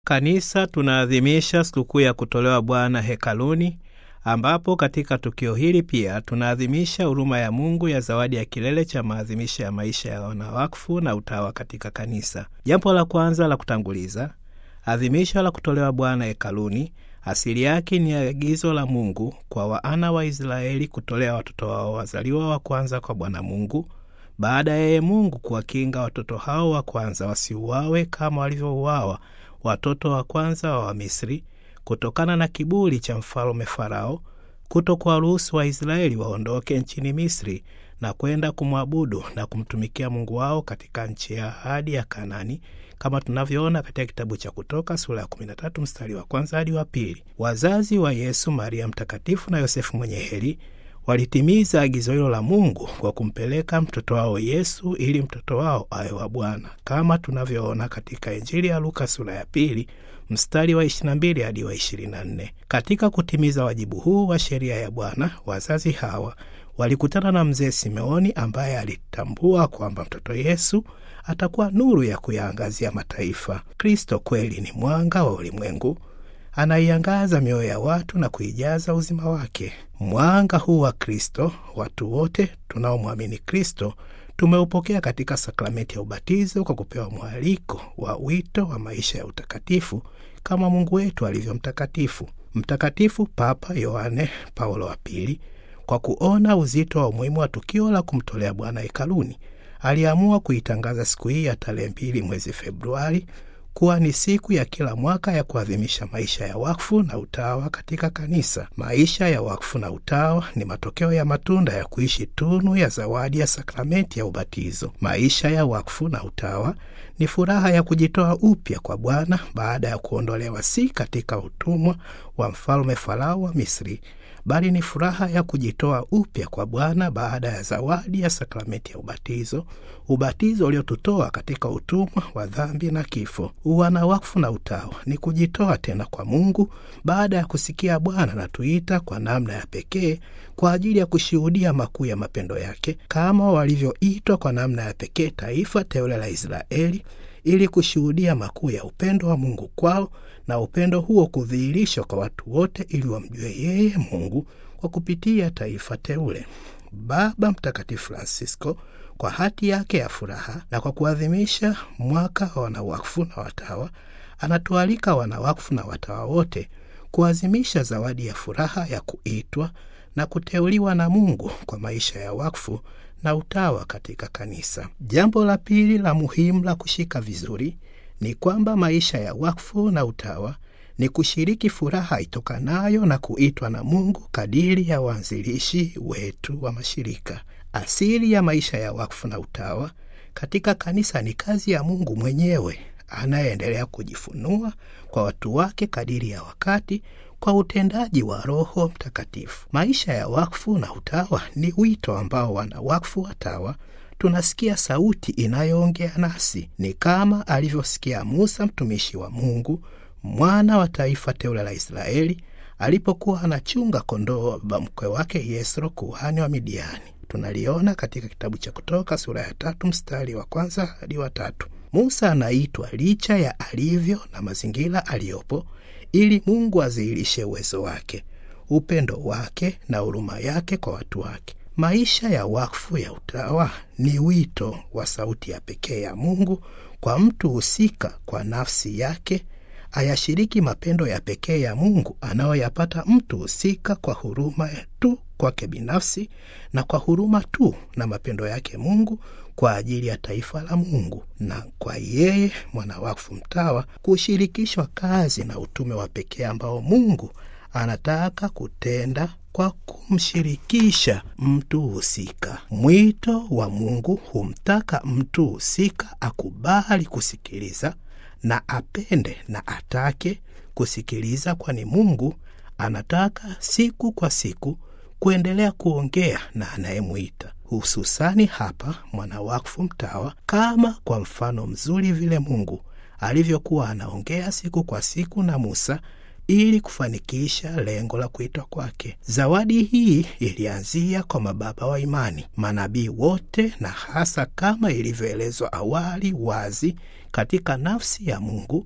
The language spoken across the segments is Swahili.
Kanisa tunaadhimisha sikukuu ya kutolewa Bwana hekaluni, ambapo katika tukio hili pia tunaadhimisha huruma ya Mungu ya zawadi ya kilele cha maadhimisho ya maisha ya wanawakfu na utawa katika kanisa. Jambo la kwanza la kutanguliza, adhimisho la kutolewa Bwana hekaluni asili yake ni agizo la Mungu kwa wana wa Israeli kutolea watoto wao wazaliwa wa kwanza kwa Bwana Mungu, baada ya Mungu kuwakinga watoto hao wa kwanza wasiuawe kama walivyouawa watoto wa kwanza wa Misri, kutokana na kiburi cha mfalme Farao kutokuwaruhusu wa Israeli waondoke nchini Misri na kwenda kumwabudu na kumtumikia Mungu wao katika nchi ya ahadi ya Kanaani, kama tunavyoona katika kitabu cha Kutoka sura ya 13 mstari wa kwanza hadi wa pili. Wazazi wa Yesu, Maria mtakatifu na Yosefu mwenye heri, walitimiza agizo hilo la Mungu kwa kumpeleka mtoto wao Yesu ili mtoto wao awe wa Bwana, kama tunavyoona katika Injili ya Luka sura ya 2 mstari wa 22 hadi wa 24. Katika kutimiza wajibu huu wa sheria ya Bwana, wazazi hawa walikutana na mzee Simeoni ambaye alitambua kwamba mtoto Yesu atakuwa nuru ya kuyaangazia mataifa. Kristo kweli ni mwanga wa ulimwengu, anaiangaza mioyo ya watu na kuijaza uzima wake. Mwanga huu wa Kristo, watu wote tunaomwamini Kristo tumeupokea katika sakramenti ya ubatizo kwa kupewa mwaliko wa wito wa maisha ya utakatifu kama Mungu wetu alivyo mtakatifu. Mtakatifu Papa Yohane Paulo wa pili, kwa kuona uzito wa umuhimu wa tukio la kumtolea Bwana hekaluni, aliamua kuitangaza siku hii ya tarehe 2 mwezi Februari kuwa ni siku ya kila mwaka ya kuadhimisha maisha ya wakfu na utawa katika kanisa. Maisha ya wakfu na utawa ni matokeo ya matunda ya kuishi tunu ya zawadi ya sakramenti ya ubatizo. Maisha ya wakfu na utawa ni furaha ya kujitoa upya kwa Bwana baada ya kuondolewa si katika utumwa wa mfalme Farao wa Misri, bali ni furaha ya kujitoa upya kwa Bwana baada ya zawadi ya sakramenti ya ubatizo, ubatizo uliotutoa katika utumwa wa dhambi na kifo. Uwana wakfu na utawa ni kujitoa tena kwa Mungu baada ya kusikia Bwana anatuita kwa namna ya pekee kwa ajili ya kushuhudia makuu ya mapendo yake, kama walivyoitwa kwa namna ya pekee taifa teule la Israeli ili kushuhudia makuu ya upendo wa Mungu kwao, na upendo huo kudhihirishwa kwa watu wote ili wamjue yeye Mungu kwa kupitia taifa teule. Baba Mtakatifu Francisco, kwa hati yake ya furaha na kwa kuadhimisha mwaka wa wanawakfu na watawa, anatualika wanawakfu na watawa wote kuadhimisha zawadi ya furaha ya kuitwa na kuteuliwa na Mungu kwa maisha ya wakfu na utawa katika kanisa. Jambo la pili la muhimu la kushika vizuri ni kwamba maisha ya wakfu na utawa ni kushiriki furaha itokanayo na kuitwa na Mungu kadiri ya waanzilishi wetu wa mashirika. Asili ya maisha ya wakfu na utawa katika kanisa ni kazi ya Mungu mwenyewe anayeendelea kujifunua kwa watu wake kadiri ya wakati kwa utendaji wa Roho Mtakatifu. Maisha ya wakfu na utawa ni wito ambao wana wakfu watawa tunasikia sauti inayoongea nasi, ni kama alivyosikia Musa mtumishi wa Mungu, mwana wa taifa teule la Israeli, alipokuwa anachunga kondoo wa baba mkwe wake Yesro kuhani wa Midiani. Tunaliona katika kitabu cha Kutoka sura ya 3 mstari wa kwanza hadi wa 3. Musa anaitwa licha ya alivyo na mazingira aliyopo, ili Mungu azihirishe uwezo wake, upendo wake na huruma yake kwa watu wake. Maisha ya wakfu ya utawa ni wito wa sauti ya pekee ya Mungu kwa mtu husika kwa nafsi yake ayashiriki mapendo ya pekee ya Mungu anayoyapata mtu husika kwa huruma tu kwake binafsi na kwa huruma tu na mapendo yake Mungu kwa ajili ya taifa la Mungu, na kwa yeye mwana wakfu mtawa kushirikishwa kazi na utume wa pekee ambao Mungu anataka kutenda kwa kumshirikisha mtu husika. Mwito wa Mungu humtaka mtu husika akubali kusikiliza na apende na atake kusikiliza, kwani Mungu anataka siku kwa siku kuendelea kuongea na anayemwita. Hususani hapa mwana wakfu mtawa, kama kwa mfano mzuri vile Mungu alivyokuwa anaongea siku kwa siku na Musa ili kufanikisha lengo la kuitwa kwake. Zawadi hii ilianzia kwa mababa wa imani, manabii wote, na hasa kama ilivyoelezwa awali wazi katika nafsi ya Mungu,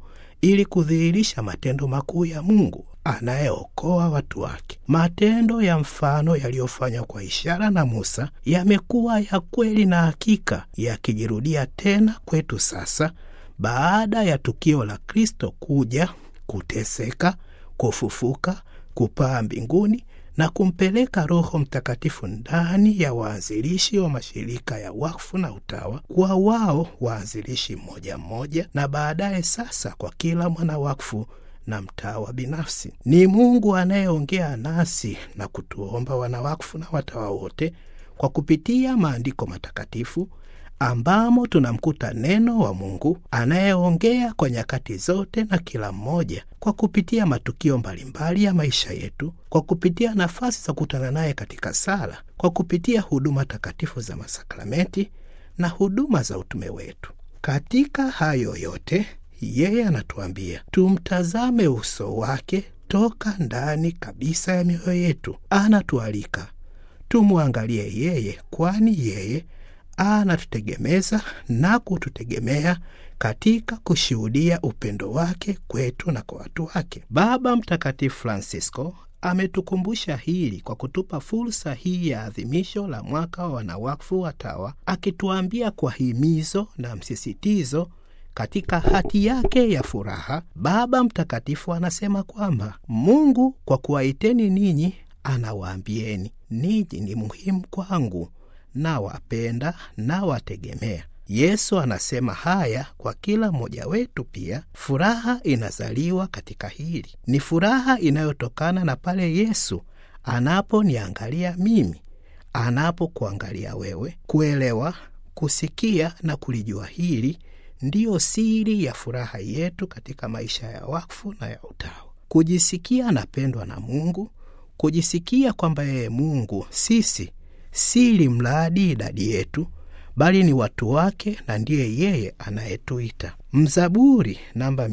ili kudhihirisha matendo makuu ya Mungu anayeokoa watu wake. Matendo ya mfano yaliyofanywa kwa ishara na Musa yamekuwa ya kweli na hakika, yakijirudia tena kwetu sasa baada ya tukio la Kristo kuja, kuteseka, kufufuka, kupaa mbinguni na kumpeleka Roho Mtakatifu ndani ya waanzilishi wa mashirika ya wakfu na utawa, kwa wao waanzilishi mmoja mmoja, na baadaye sasa kwa kila mwana wakfu na mtawa binafsi. Ni Mungu anayeongea nasi na kutuomba wanawakfu na watawa wote kwa kupitia maandiko matakatifu, ambamo tunamkuta neno wa Mungu anayeongea kwa nyakati zote na kila mmoja, kwa kupitia matukio mbalimbali ya maisha yetu, kwa kupitia nafasi za kukutana naye katika sala, kwa kupitia huduma takatifu za masakramenti na huduma za utume wetu. Katika hayo yote, yeye anatuambia tumtazame uso wake toka ndani kabisa ya mioyo yetu. Anatualika tumwangalie yeye, kwani yeye anatutegemeza na kututegemea katika kushuhudia upendo wake kwetu na kwa watu wake. Baba Mtakatifu Francisco ametukumbusha hili kwa kutupa fursa hii ya adhimisho la mwaka wa wanawakfu watawa, akituambia kwa himizo na msisitizo katika hati yake ya furaha. Baba Mtakatifu anasema kwamba Mungu kwa kuwaiteni ninyi anawaambieni, ninyi ni muhimu kwangu, na wapenda na wategemea. Yesu anasema haya kwa kila mmoja wetu pia. Furaha inazaliwa katika hili. Ni furaha inayotokana na pale Yesu anaponiangalia mimi, anapokuangalia wewe. Kuelewa, kusikia na kulijua hili ndiyo siri ya furaha yetu katika maisha ya wakfu na ya utawa. Kujisikia napendwa na Mungu, kujisikia kwamba yeye Mungu sisi si mradi idadi yetu, bali ni watu wake na ndiye yeye anayetuita. Mzaburi namba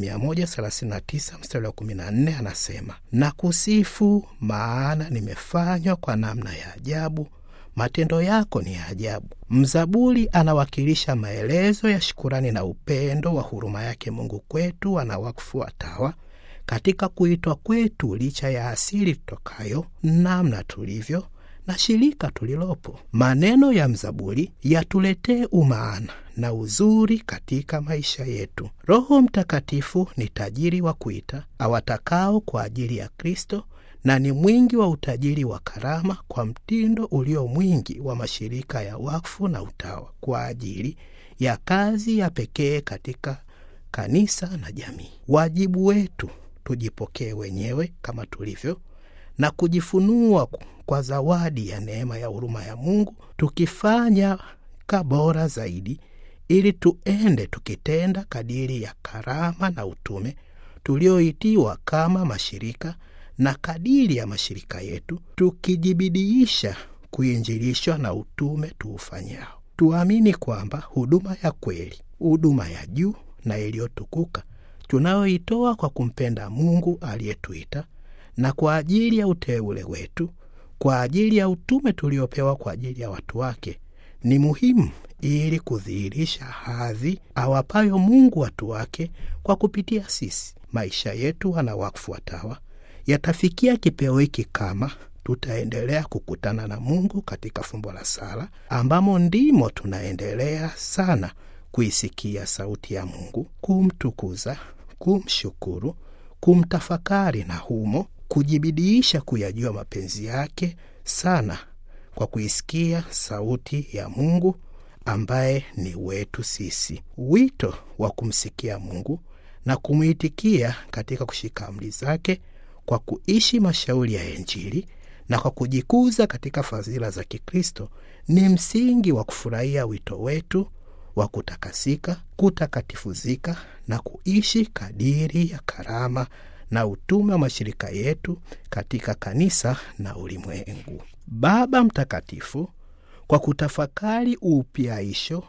139 mstari wa 14 anasema, na kusifu maana nimefanywa kwa namna ya ajabu, matendo yako ni ya ajabu. Mzaburi anawakilisha maelezo ya shukurani na upendo wa huruma yake Mungu kwetu wanawakfu watawa, katika kuitwa kwetu licha ya asili tutokayo, namna tulivyo na shirika tulilopo. Maneno ya mzaburi yatuletee umaana na uzuri katika maisha yetu. Roho Mtakatifu ni tajiri wa kuita awatakao kwa ajili ya Kristo, na ni mwingi wa utajiri wa karama kwa mtindo ulio mwingi wa mashirika ya wakfu na utawa kwa ajili ya kazi ya pekee katika kanisa na jamii. Wajibu wetu tujipokee wenyewe kama tulivyo na kujifunua kwa zawadi ya neema ya huruma ya Mungu, tukifanya bora zaidi, ili tuende tukitenda kadiri ya karama na utume tulioitiwa kama mashirika, na kadiri ya mashirika yetu tukijibidiisha kuinjilishwa na utume tuufanyao. Tuamini kwamba huduma ya kweli, huduma ya juu na iliyotukuka tunayoitoa kwa kumpenda Mungu aliyetuita, na kwa ajili ya uteule wetu, kwa ajili ya utume tuliopewa kwa ajili ya watu wake, ni muhimu ili kudhihirisha hadhi awapayo Mungu watu wake kwa kupitia sisi. Maisha yetu wanawakfu watawa yatafikia kipeo hiki kama tutaendelea kukutana na Mungu katika fumbo la sala, ambamo ndimo tunaendelea sana kuisikia sauti ya Mungu, kumtukuza, kumshukuru, kumtafakari, na humo kujibidiisha kuyajua mapenzi yake sana kwa kuisikia sauti ya Mungu ambaye ni wetu sisi. Wito wa kumsikia Mungu na kumuitikia katika kushika amri zake, kwa kuishi mashauri ya Injili na kwa kujikuza katika fadhila za Kikristo, ni msingi wa kufurahia wito wetu wa kutakasika, kutakatifuzika na kuishi kadiri ya karama na utume wa mashirika yetu katika kanisa na ulimwengu. Baba Mtakatifu, kwa kutafakari upyaisho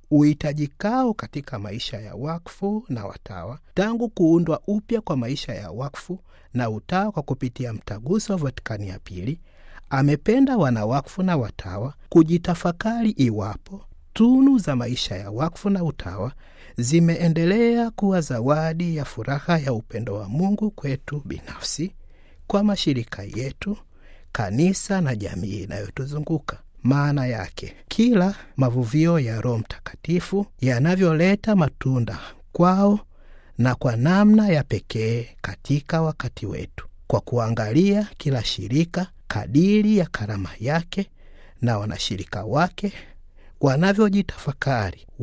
uitajikao katika maisha ya wakfu na watawa tangu kuundwa upya kwa maisha ya wakfu na utawa kwa kupitia mtaguso wa Vatikani ya pili, amependa wanawakfu na watawa kujitafakari iwapo tunu za maisha ya wakfu na utawa zimeendelea kuwa zawadi ya furaha ya upendo wa Mungu kwetu binafsi, kwa mashirika yetu, kanisa na jamii inayotuzunguka. Maana yake, kila mavuvio ya Roho Mtakatifu yanavyoleta matunda kwao na kwa namna ya pekee katika wakati wetu, kwa kuangalia kila shirika kadiri ya karama yake na wanashirika wake wanavyojitafakari,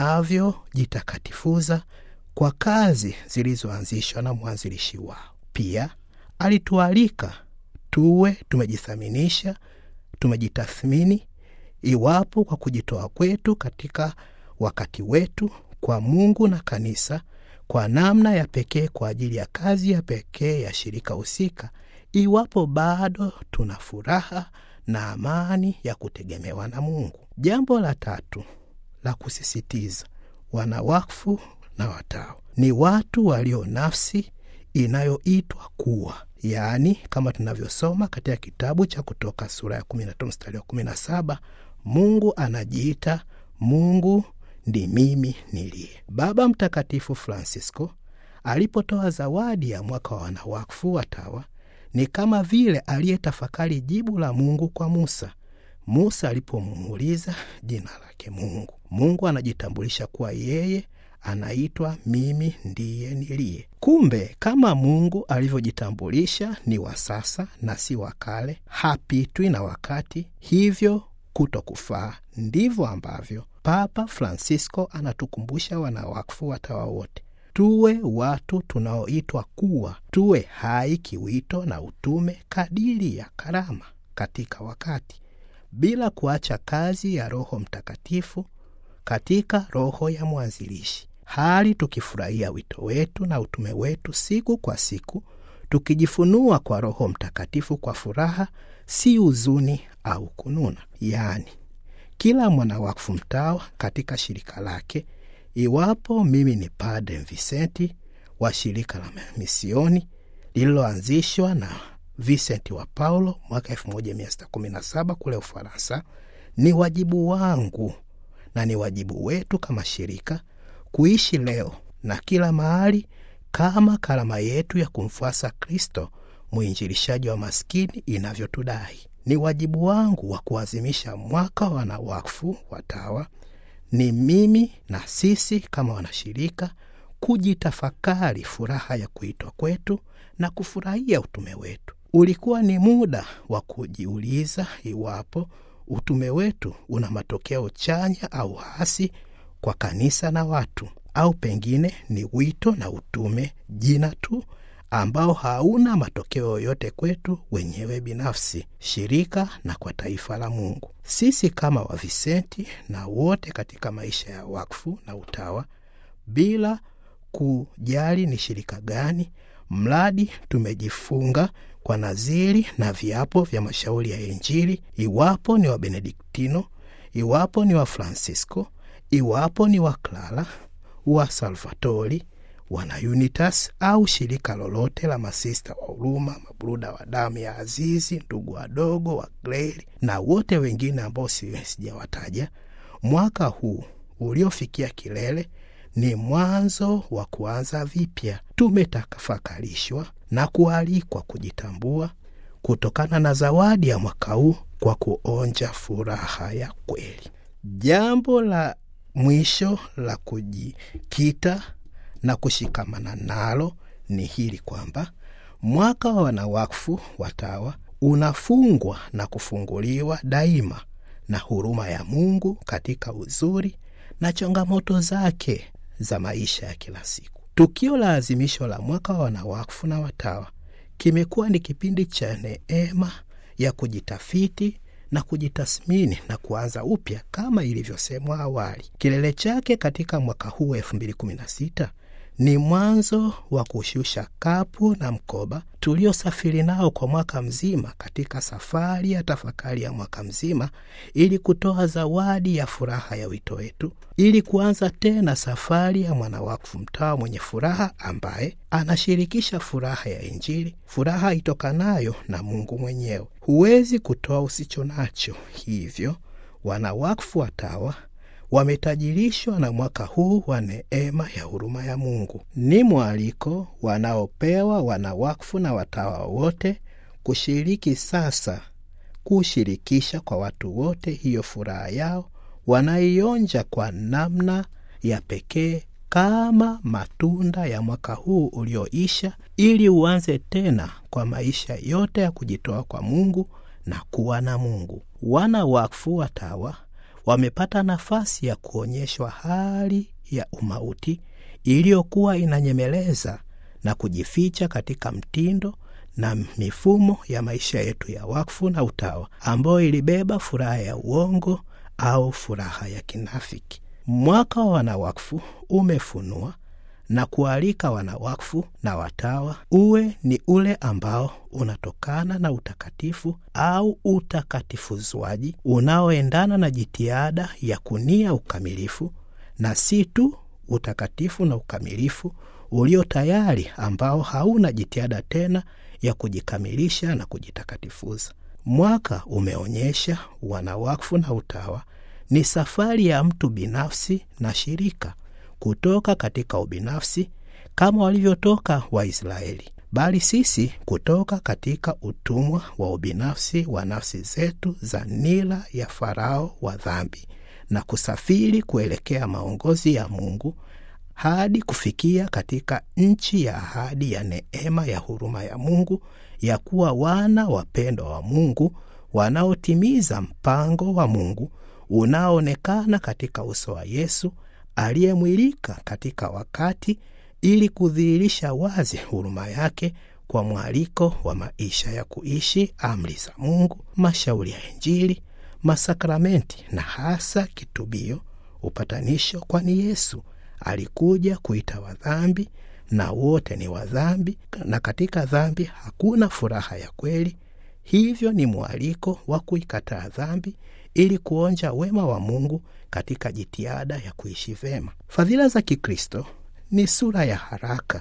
wanavyojitakatifuza kwa kazi zilizoanzishwa na mwanzilishi wao. Pia alitualika tuwe tumejithaminisha, tumejitathmini, iwapo kwa kujitoa kwetu katika wakati wetu kwa Mungu na kanisa kwa namna ya pekee kwa ajili ya kazi ya pekee ya shirika husika, iwapo bado tuna furaha na amani ya kutegemewa na Mungu. Jambo la tatu la kusisitiza, wanawakfu na watawa ni watu walio nafsi inayoitwa kuwa. Yaani, kama tunavyosoma katika kitabu cha Kutoka sura ya 15 mstari wa 17, Mungu anajiita Mungu ndi mimi niliye. Baba Mtakatifu Francisco alipotoa zawadi ya mwaka wa wanawakfu watawa, ni kama vile aliyetafakari jibu la Mungu kwa Musa. Musa alipomuuliza jina lake Mungu, Mungu anajitambulisha kuwa yeye anaitwa mimi ndiye niliye. Kumbe kama Mungu alivyojitambulisha ni wa sasa na si wa kale, hapitwi na wakati, hivyo kutokufaa, ndivyo ambavyo Papa Francisco anatukumbusha wanawakfu watawa wote. Tuwe watu tunaoitwa kuwa, tuwe hai kiwito na utume kadiri ya karama katika wakati, bila kuacha kazi ya Roho Mtakatifu katika roho ya mwanzilishi, hali tukifurahia wito wetu na utume wetu siku kwa siku, tukijifunua kwa Roho Mtakatifu kwa furaha, si huzuni au kununa. Yaani, kila mwanawakfu mtawa katika shirika lake, iwapo mimi ni Padre Vicenti wa shirika la misioni lililoanzishwa na Vicenti wa Paulo mwaka 1617 kule Ufaransa, ni wajibu wangu na ni wajibu wetu kama shirika kuishi leo na kila mahali kama karama yetu ya kumfuasa Kristo mwinjilishaji wa maskini inavyotudai. Ni wajibu wangu wa kuadhimisha mwaka wa wanawakfu watawa, ni mimi na sisi kama wanashirika kujitafakari furaha ya kuitwa kwetu na kufurahia utume wetu. Ulikuwa ni muda wa kujiuliza iwapo utume wetu una matokeo chanya au hasi kwa kanisa na watu, au pengine ni wito na utume jina tu ambao hauna matokeo yote kwetu wenyewe binafsi, shirika na kwa taifa la Mungu. Sisi kama wa Vicenti na wote katika maisha ya wakfu na utawa, bila kujali ni shirika gani, mradi tumejifunga kwa naziri na viapo vya mashauri ya Injili, iwapo ni wa Benediktino, iwapo ni wa Francisco, iwapo ni wa Clara, wa Salvatori, wana Unitas au shirika lolote la masista wa huruma, mabruda wa damu ya azizi, ndugu wadogo wa Greli na wote wengine ambao sijawataja. Mwaka huu uliofikia kilele ni mwanzo wa kuanza vipya. Tumetafakarishwa na kualikwa kujitambua kutokana na zawadi ya mwaka huu kwa kuonja furaha ya kweli. Jambo la mwisho la kujikita na kushikamana nalo ni hili kwamba mwaka wa wanawakfu watawa unafungwa na kufunguliwa daima na huruma ya Mungu katika uzuri na changamoto zake za maisha ya kila siku. Tukio la azimisho la mwaka wa wanawakfu na watawa kimekuwa ni kipindi cha neema ya kujitafiti na kujitathmini na kuanza upya kama ilivyosemwa awali. Kilele chake katika mwaka huu 2016 ni mwanzo wa kushusha kapu na mkoba tuliosafiri nao kwa mwaka mzima katika safari ya tafakari ya mwaka mzima, ili kutoa zawadi ya furaha ya wito wetu, ili kuanza tena safari ya mwanawakfu mtawa mwenye furaha ambaye anashirikisha furaha ya Injili, furaha itokanayo na Mungu mwenyewe. Huwezi kutoa usicho nacho. Hivyo wanawakfu watawa wametajirishwa na mwaka huu wa neema ya huruma ya Mungu. Ni mwaliko wanaopewa wanawakfu na watawa wote kushiriki sasa, kushirikisha kwa watu wote hiyo furaha yao wanaionja kwa namna ya pekee kama matunda ya mwaka huu ulioisha, ili uanze tena kwa maisha yote ya kujitoa kwa Mungu na kuwa na Mungu. Wana wakfu watawa wamepata nafasi ya kuonyeshwa hali ya umauti iliyokuwa inanyemeleza na kujificha katika mtindo na mifumo ya maisha yetu ya wakfu na utawa, ambayo ilibeba furaha ya uongo au furaha ya kinafiki. Mwaka wa wanawakfu umefunua na kualika wanawakfu na watawa uwe ni ule ambao unatokana na utakatifu au utakatifuzwaji unaoendana na jitihada ya kunia ukamilifu, na si tu utakatifu na ukamilifu ulio tayari ambao hauna jitihada tena ya kujikamilisha na kujitakatifuza. Mwaka umeonyesha wanawakfu na utawa ni safari ya mtu binafsi na shirika kutoka katika ubinafsi kama walivyotoka Waisraeli, bali sisi kutoka katika utumwa wa ubinafsi wa nafsi zetu za nila ya Farao wa dhambi, na kusafiri kuelekea maongozi ya Mungu hadi kufikia katika nchi ya ahadi ya neema ya huruma ya Mungu, ya kuwa wana wapendwa wa Mungu wanaotimiza mpango wa Mungu unaoonekana katika uso wa Yesu aliyemwilika katika wakati, ili kudhihirisha wazi huruma yake kwa mwaliko wa maisha ya kuishi amri za Mungu, mashauri ya Injili, masakramenti na hasa kitubio, upatanisho, kwani Yesu alikuja kuita wadhambi na wote ni wadhambi, na katika dhambi hakuna furaha ya kweli. Hivyo ni mwaliko wa kuikataa dhambi ili kuonja wema wa Mungu katika jitihada ya kuishi vema. Fadhila za Kikristo ni sura ya haraka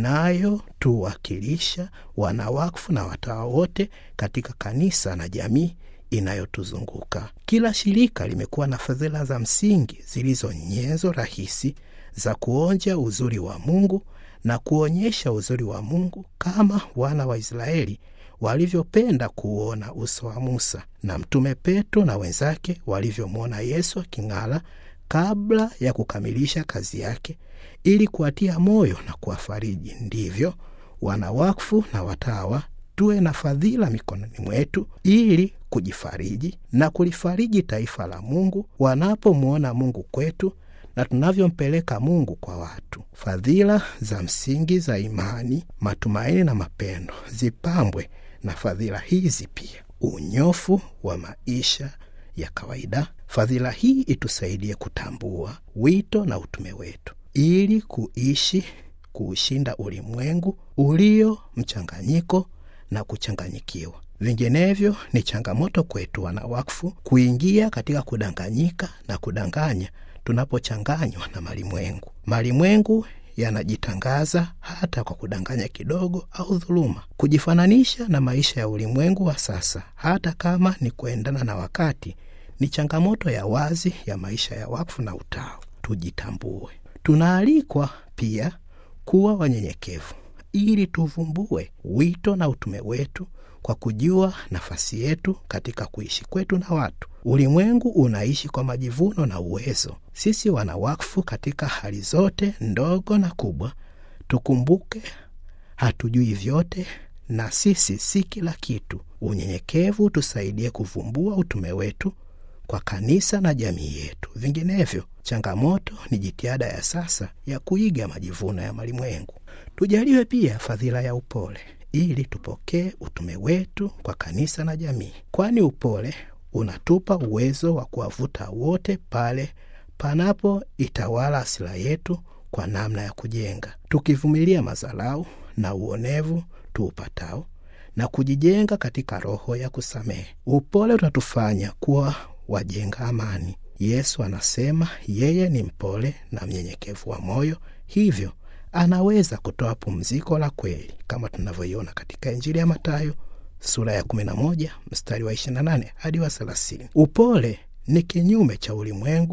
inayotuwakilisha wanawakfu na watawa wote katika kanisa na jamii inayotuzunguka. Kila shirika limekuwa na fadhila za msingi zilizo nyenzo rahisi za kuonja uzuri wa Mungu na kuonyesha uzuri wa Mungu kama wana wa Israeli walivyopenda kuona uso wa Musa, na Mtume Petro na wenzake walivyomwona Yesu aking'ala kabla ya kukamilisha kazi yake, ili kuatia moyo na kuwafariji. Ndivyo wanawakfu na watawa tuwe na fadhila mikononi mwetu ili kujifariji na kulifariji taifa la Mungu wanapomwona Mungu kwetu na tunavyompeleka Mungu kwa watu. Fadhila za msingi za imani, matumaini na mapendo zipambwe na fadhila hizi pia. Unyofu wa maisha ya kawaida. Fadhila hii itusaidie kutambua wito na utume wetu ili kuishi kuushinda ulimwengu ulio mchanganyiko na kuchanganyikiwa. Vinginevyo ni changamoto kwetu wanawakfu kuingia katika kudanganyika na kudanganya tunapochanganywa na malimwengu. Malimwengu yanajitangaza hata kwa kudanganya kidogo au dhuluma. Kujifananisha na maisha ya ulimwengu wa sasa, hata kama ni kuendana na wakati, ni changamoto ya wazi ya maisha ya wakfu na utawa. Tujitambue. Tunaalikwa pia kuwa wanyenyekevu ili tuvumbue wito na utume wetu kwa kujua nafasi yetu katika kuishi kwetu na watu. Ulimwengu unaishi kwa majivuno na uwezo. Sisi wanawakfu katika hali zote ndogo na kubwa, tukumbuke hatujui vyote na sisi si kila kitu. Unyenyekevu tusaidie kuvumbua utume wetu kwa kanisa na jamii yetu. Vinginevyo changamoto ni jitihada ya sasa ya kuiga majivuno ya malimwengu. Tujaliwe pia fadhila ya upole ili tupokee utume wetu kwa kanisa na jamii, kwani upole unatupa uwezo wa kuwavuta wote pale panapo itawala hasira yetu kwa namna ya kujenga, tukivumilia madharau na uonevu tuupatao na kujijenga katika roho ya kusamehe. Upole utatufanya kuwa wajenga amani. Yesu anasema yeye ni mpole na mnyenyekevu wa moyo, hivyo anaweza kutoa pumziko la kweli, kama tunavyoiona katika Injili ya Mathayo sura ya 11 mstari wa 28 hadi wa 30. Upole ni kinyume cha ulimwengu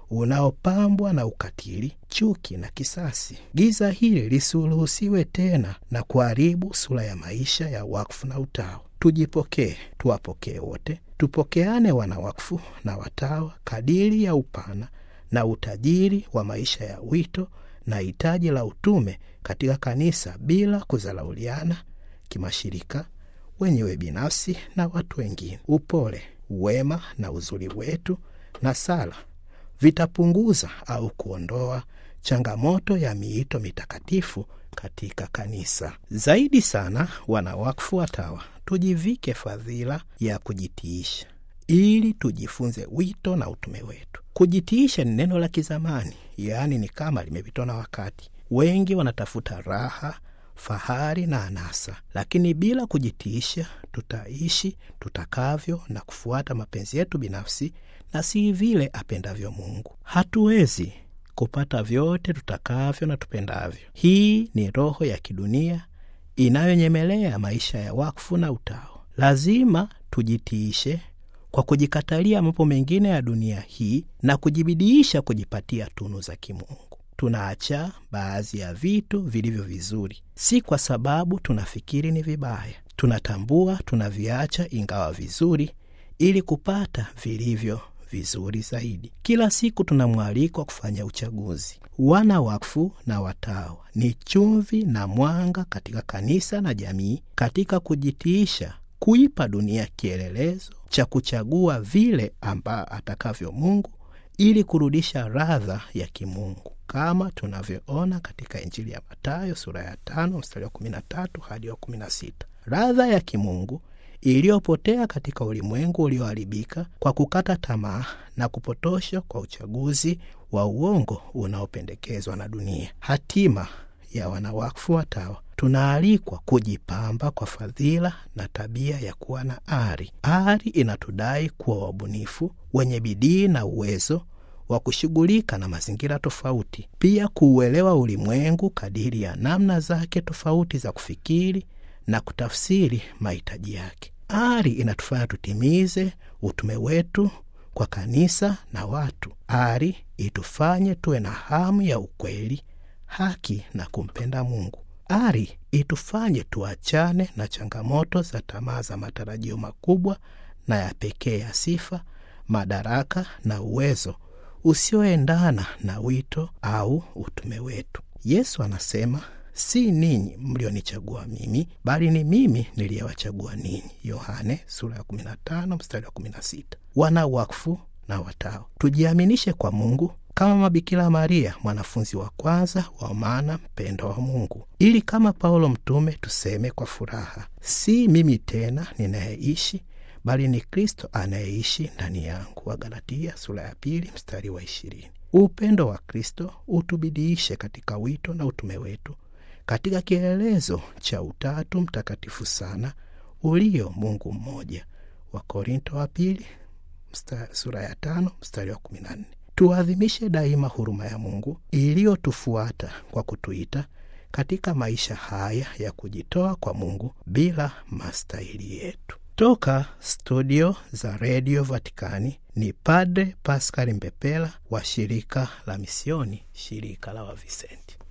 unaopambwa na ukatili, chuki na kisasi. Giza hili lisiruhusiwe tena na kuharibu sura ya maisha ya wakfu na utawa. Tujipokee, tuwapokee wote, tupokeane wanawakfu na watawa kadiri ya upana na utajiri wa maisha ya wito na hitaji la utume katika kanisa, bila kudharauliana kimashirika, wenyewe binafsi na watu wengine. Upole, wema na uzuri wetu na sala vitapunguza au kuondoa changamoto ya miito mitakatifu katika kanisa. Zaidi sana, wanawakfu watawa, tujivike fadhila ya kujitiisha ili tujifunze wito na utume wetu. Kujitiisha ni neno la kizamani, yaani ni kama limepitwa na wakati. Wengi wanatafuta raha, fahari na anasa, lakini bila kujitiisha tutaishi tutakavyo na kufuata mapenzi yetu binafsi na si vile apendavyo Mungu. Hatuwezi kupata vyote tutakavyo na tupendavyo. Hii ni roho ya kidunia inayonyemelea maisha ya wakfu na utawa. Lazima tujitiishe kwa kujikatalia mambo mengine ya dunia hii na kujibidiisha kujipatia tunu za kimungu. Tunaacha baadhi ya vitu vilivyo vizuri, si kwa sababu tunafikiri ni vibaya. Tunatambua tunaviacha ingawa vizuri, ili kupata vilivyo vizuri zaidi. Kila siku tunamwalikwa kufanya uchaguzi. Wana wakfu na watawa ni chumvi na mwanga katika kanisa na jamii, katika kujitiisha kuipa dunia kielelezo cha kuchagua vile atakavyo Mungu, ili kurudisha radha ya kimungu, kama tunavyoona katika Injili ya Mathayo sura ya 5 mstari wa 13 hadi wa 16. Radha ya kimungu iliyopotea katika ulimwengu ulioharibika kwa kukata tamaa na kupotoshwa kwa uchaguzi wa uongo unaopendekezwa na dunia. Hatima ya wanawakfu watawa, tunaalikwa kujipamba kwa fadhila na tabia ya kuwa na ari. Ari inatudai kuwa wabunifu, wenye bidii na uwezo wa kushughulika na mazingira tofauti, pia kuuelewa ulimwengu kadiri ya namna zake tofauti za kufikiri na kutafsiri mahitaji yake. Ari inatufanya tutimize utume wetu kwa kanisa na watu. Ari itufanye tuwe na hamu ya ukweli, haki na kumpenda Mungu. Ari itufanye tuachane na changamoto za tamaa za matarajio makubwa na ya pekee ya sifa, madaraka na uwezo usioendana na wito au utume wetu. Yesu anasema, si ninyi mlionichagua mimi, bali ni mimi niliyewachagua ninyi. Yohane sura ya 15 mstari wa 16. Wana wakfu na watawa, tujiaminishe kwa Mungu kama Mabikira Maria, mwanafunzi wa kwanza wa maana mpendo wa Mungu, ili kama Paulo mtume tuseme kwa furaha, si mimi tena ninayeishi, bali ni Kristo anayeishi ndani yangu. Wagalatia sura ya 2 mstari wa 20. Upendo wa Kristo utubidiishe katika wito na utume wetu, katika kielelezo cha utatu mtakatifu sana ulio Mungu mmoja. Wakorintho wa 2 sura ya 5 mstari wa 14. Tuadhimishe daima huruma ya Mungu iliyotufuata kwa kutuita katika maisha haya ya kujitoa kwa Mungu bila mastahili yetu. Toka studio za Radio Vatikani ni Padre Pascal Mbepela wa shirika la misioni, shirika la Wavisenti.